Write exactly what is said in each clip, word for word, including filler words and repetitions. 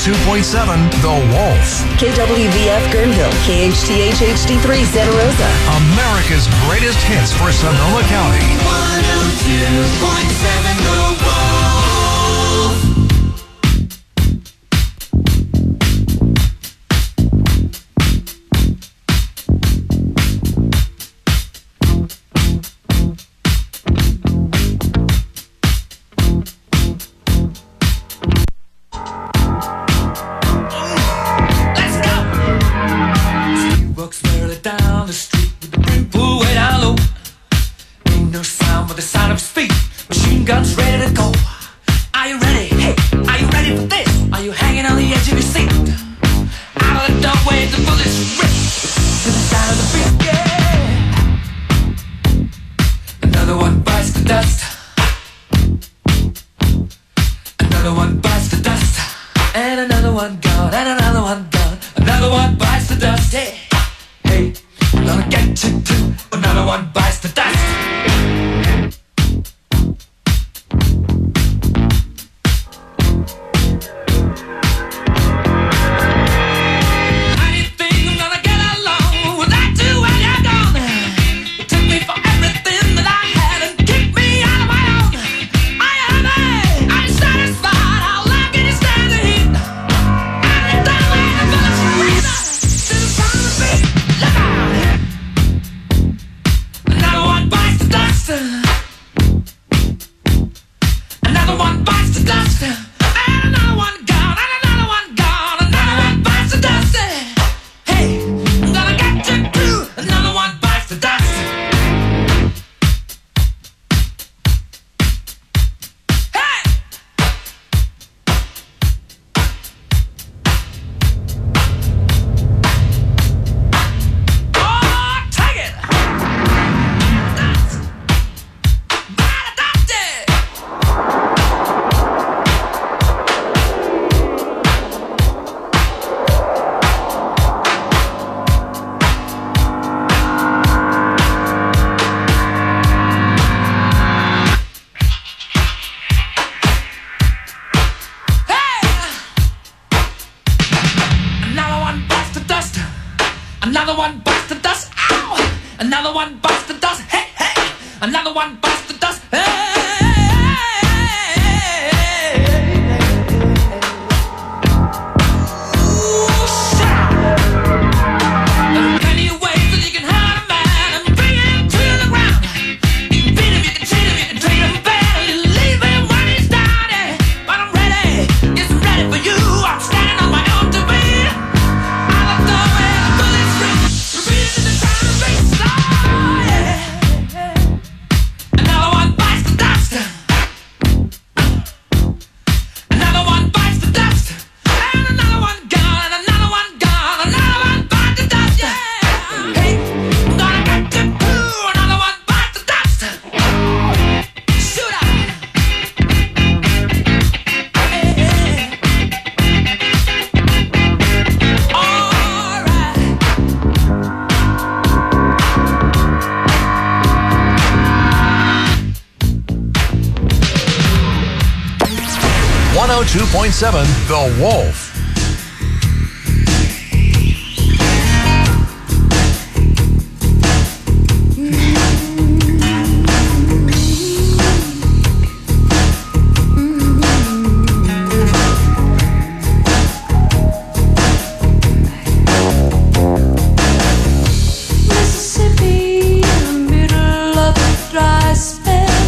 two point seven The Wolf. K W V F Guerneville, K H T H H D three Santa Rosa. America's greatest hits for Sonoma County. one oh two point seven The Wolf. one oh two point seven The Wolf.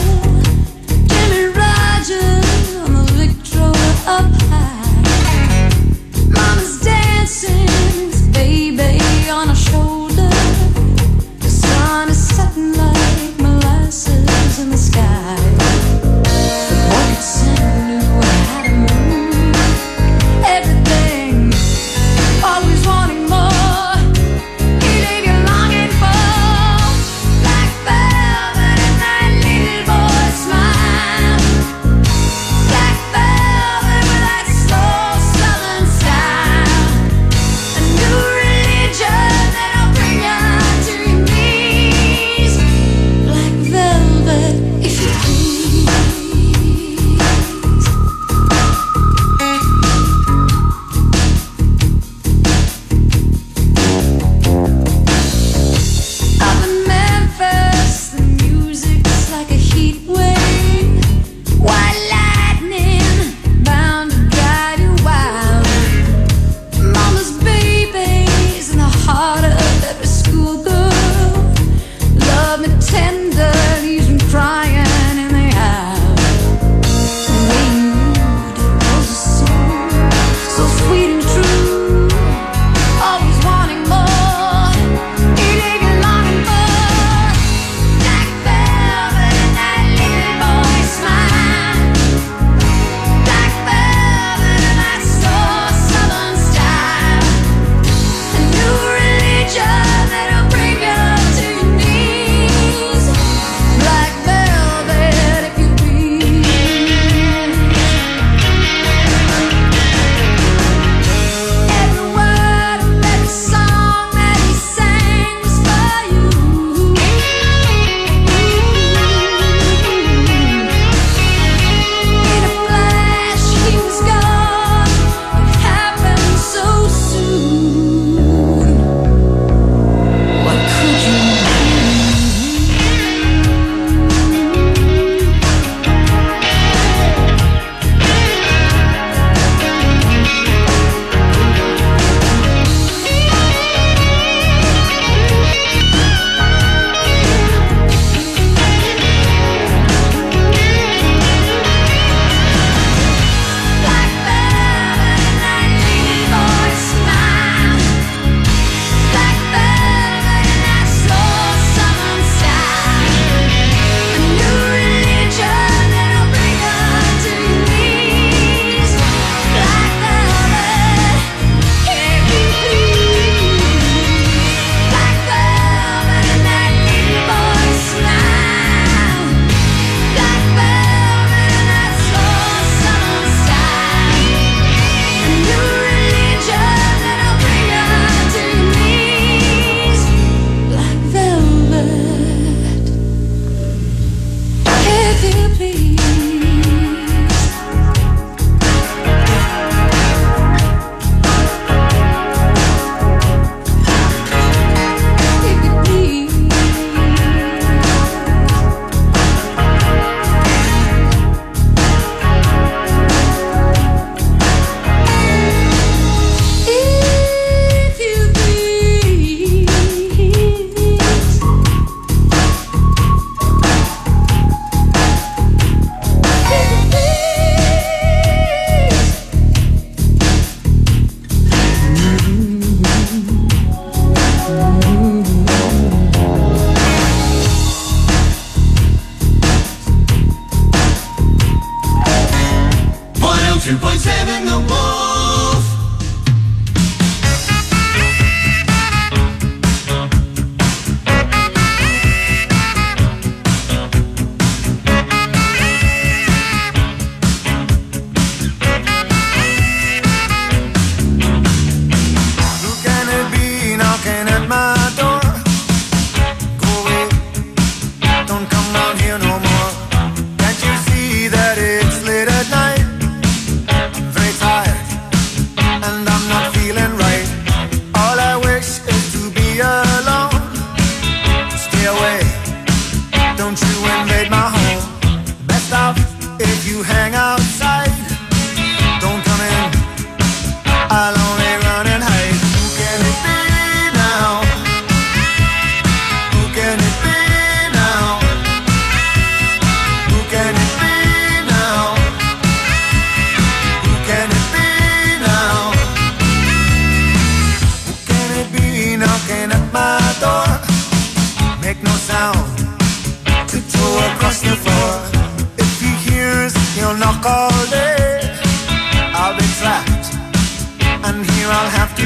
Up high.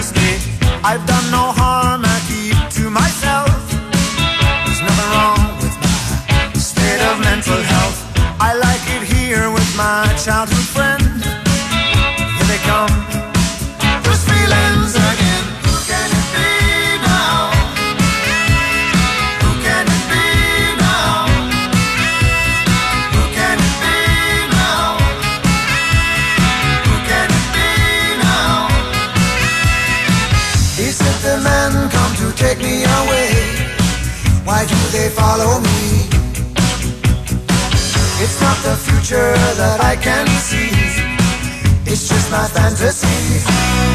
stay. I've done no harm, I keep to myself. There's nothing wrong with my state of mental health. I like it here with my childhood friend. Here they come, those feelings again. Who can it be now? Who can it be now? Who can it be now? Who can it be now? Is it the men come to take me away? Why do they follow me? It's not the future that I can see. It's just my fantasy.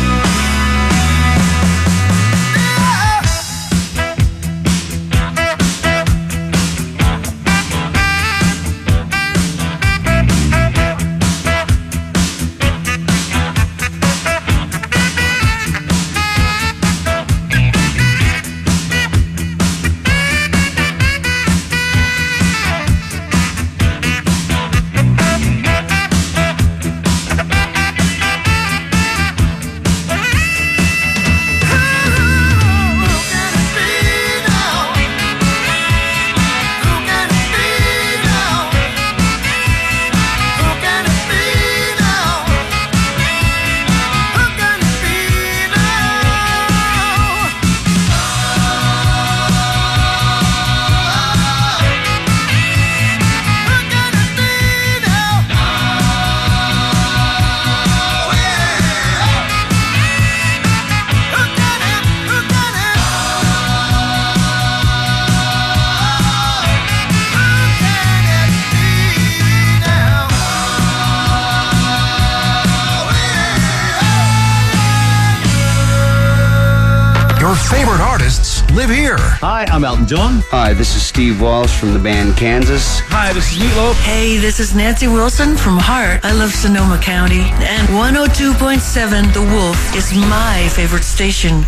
Favorite artists live here. Hi, I'm Elton John. Hi, this is Steve Walsh from the band Kansas. Hi, this is Meatloaf. Hey, this is Nancy Wilson from Heart. I love Sonoma County. And one oh two point seven The Wolf is my favorite station.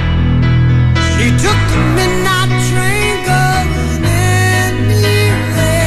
Took the midnight train going anywhere.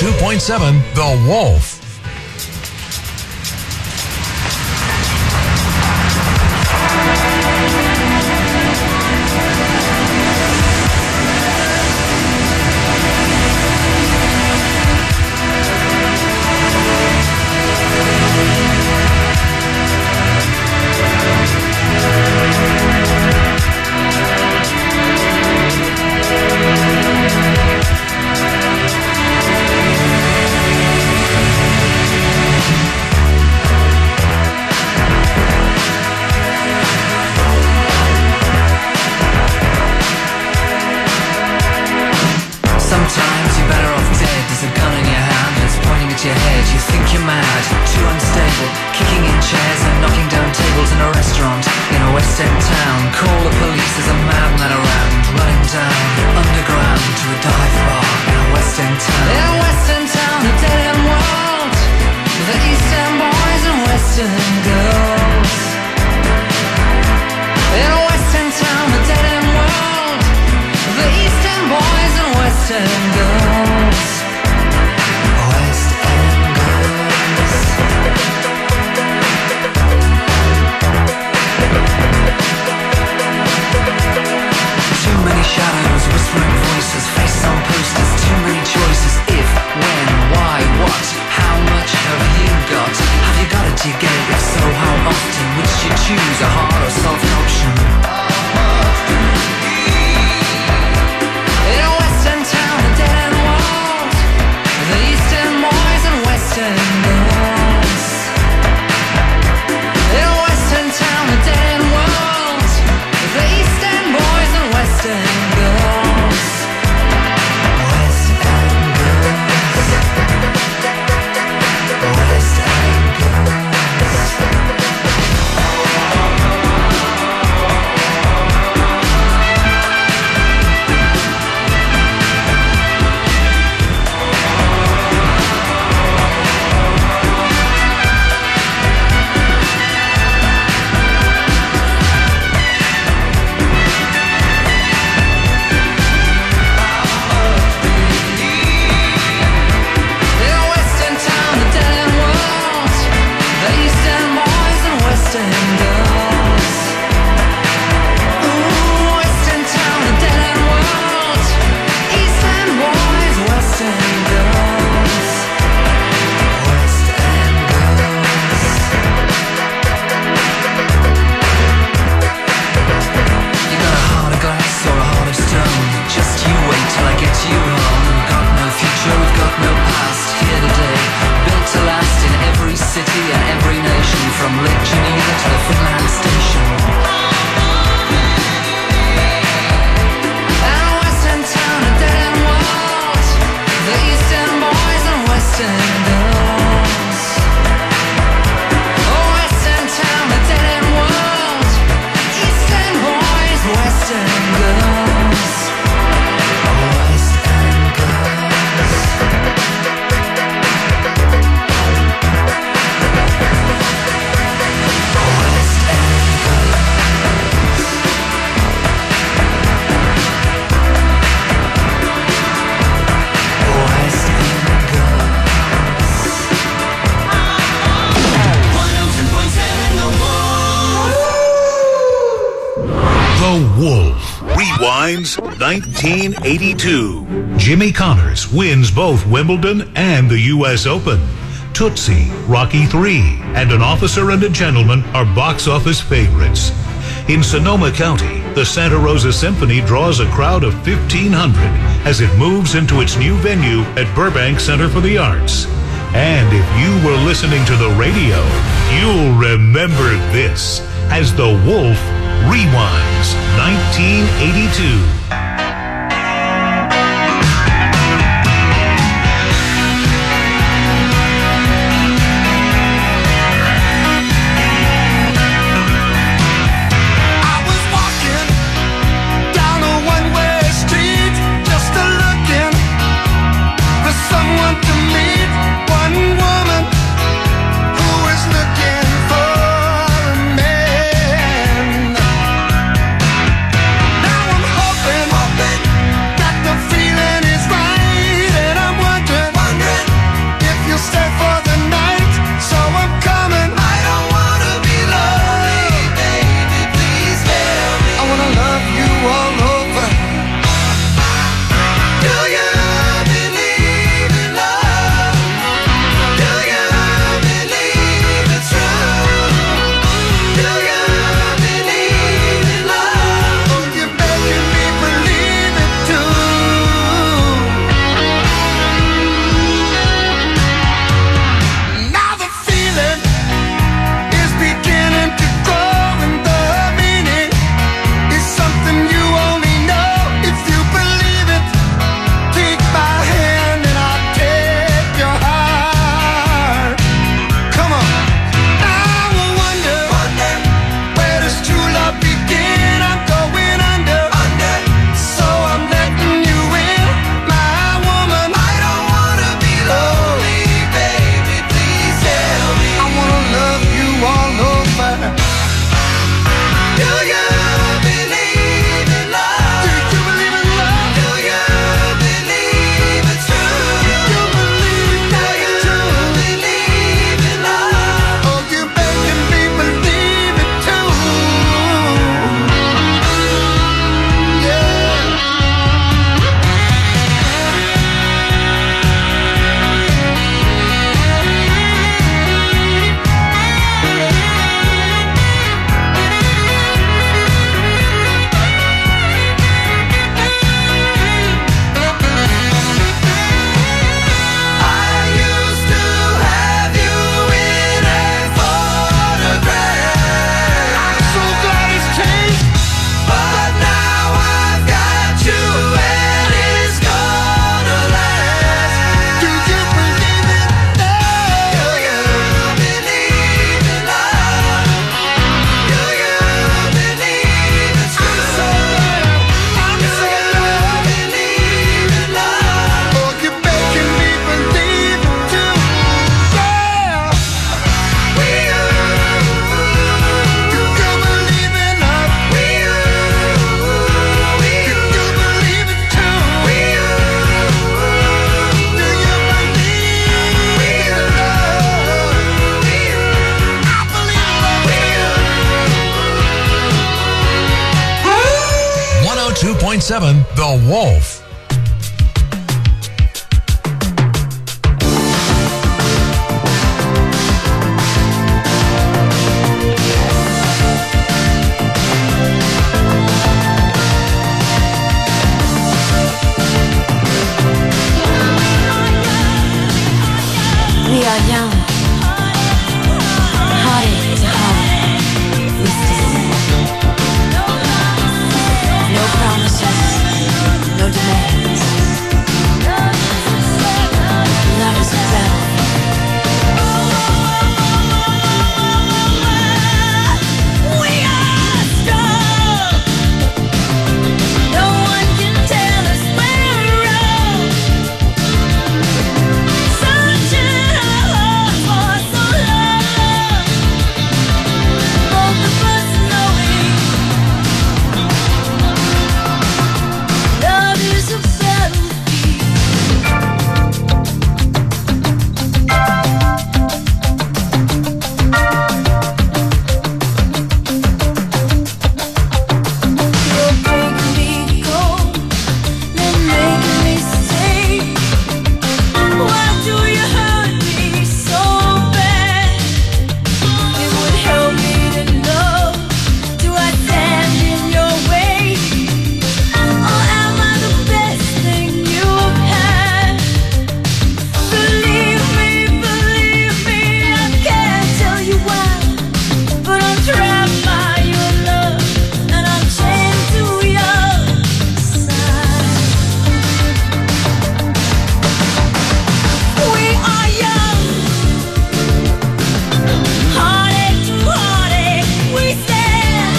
two point seven The Wolf. nineteen eighty-two. Jimmy Connors wins both Wimbledon and the U S Open. Tootsie, Rocky three, and An Officer and a Gentleman are box office favorites. In Sonoma County, the Santa Rosa Symphony draws a crowd of fifteen hundred as it moves into its new venue at Burbank Center for the Arts. And if you were listening to the radio, you'll remember this as The Wolf rewinds nineteen eighty-two. Hoping point seven The Wolf. We are young, heartache to heartache, we stand. No promises, no demands. Love is a battle. We are strong. No one can tell us where we're wrong. Searching our hearts for so long. Both of us knowing love is a battlefield. You're breaking me cold, then making me stay. Why do you hurt me so bad? It would help me to know, do I stand in your way? Or am I the best thing you've had? Believe me, believe me, I can't tell you why, but I'm trapped by your love, and I'm chained to your side. We are young, heartache to heartache, we stand.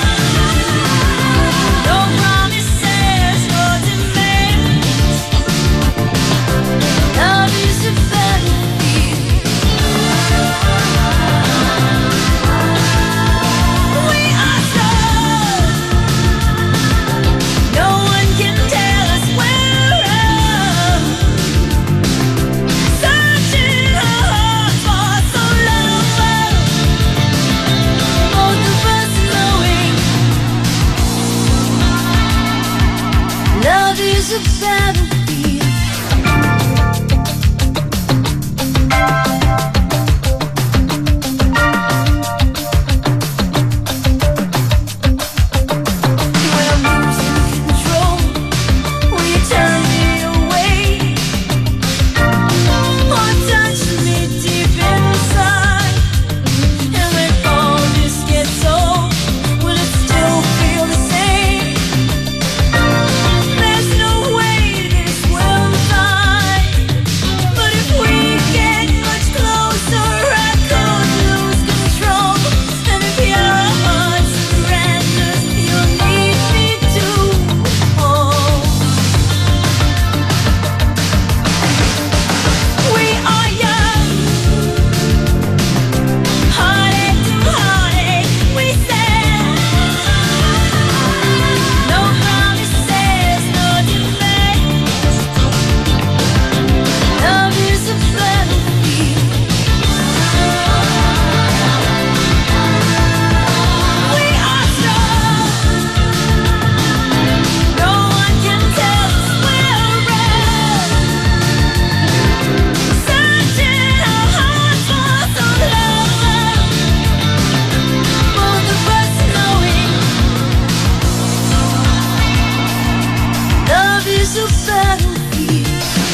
No promises, no demands. Love is a battlefield. We are strong. No one can tell us where we're wrong. Searching our hearts for so long. Both of us knowing love is a battlefield. When I'm losing control, will you turn me away? Or touch me deep inside? And when all this gets old, will it still feel the same? There's no way this will die. But if we get much closer, I could lose control. And if your heart surrenders, you'll need me to hold. We are young, heartache to heartache, we stand. No promises, no demands. Love is a battlefield. We are strong. No one can tell us where we're at. Searching our hearts for so long. Both of us knowing love is a battlefield.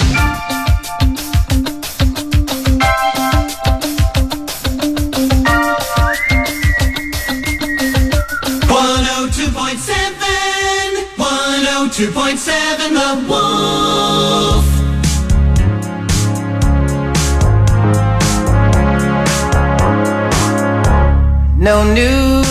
one oh two point seven, one oh two point seven The Wolf. No news.